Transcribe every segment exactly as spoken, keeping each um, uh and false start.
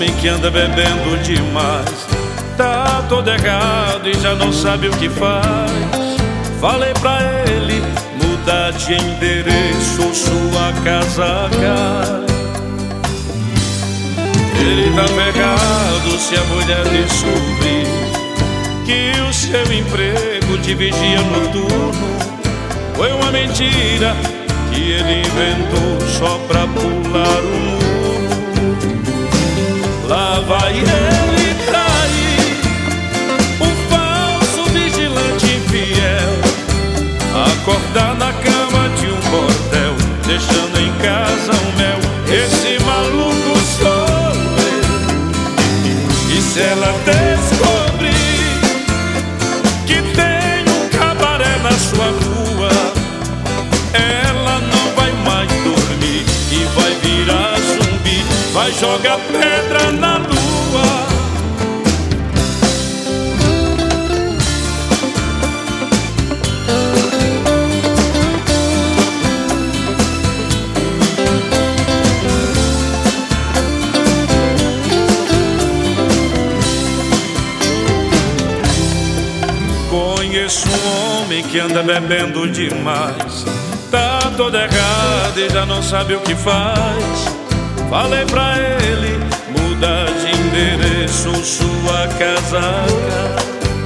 homem que anda bebendo demais tá todo errado e já não sabe o que faz. Falei pra ele mudar de endereço ou sua casa cai. Ele tá ferrado se a mulher descobrir que o seu emprego de vigia noturno foi uma mentira que ele inventou só pra pular o muro. Lá vai ele trair um falso vigilante infiel, acordar na cama de um bordel, deixando em casa um mel. Esse maluco sou eu. E se ela descobrir que tem um cabaré na sua rua, ela não vai mais dormir e vai virar zumbi, vai jogar pedra na lua. Conheço um homem que anda bebendo demais, tá todo errado e já não sabe o que faz. Falei pra ele mudar de endereço, sua casaca.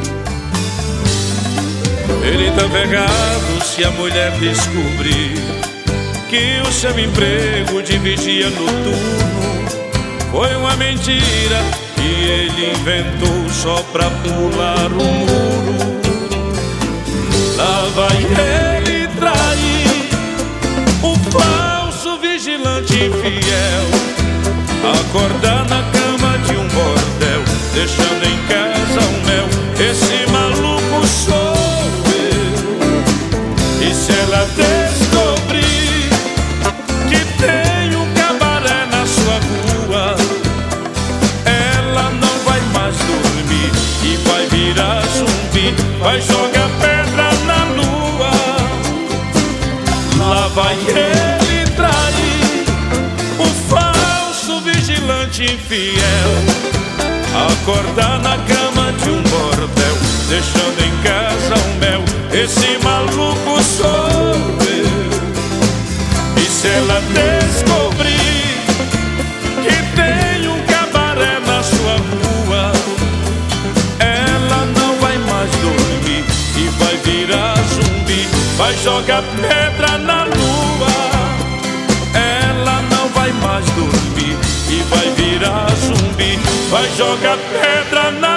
Ele tá ferrado se a mulher descobrir que o seu emprego de vigia noturno foi uma mentira que ele inventou só pra pular o muro. Lá vai ele trair um falso vigilante infiel, acordar na cama de um bordel, deixando em casa um mel. Esse maluco sou eu. E se ela descobrir que tem um cabaré na sua rua, ela não vai mais dormir e vai virar zumbi, vai jogar pedra na lua. Lá vai ele trair um falso vigilante infiel, acordar na cama de um bordel, deixando em casa um mel. Esse maluco sou eu. E se ela descobrir que tem um cabaré na sua rua, ela não vai mais dormir e vai virar zumbi, vai jogar pedra na lua. Ela não vai mais dormir e vai virar zumbi, vai jogar pedra na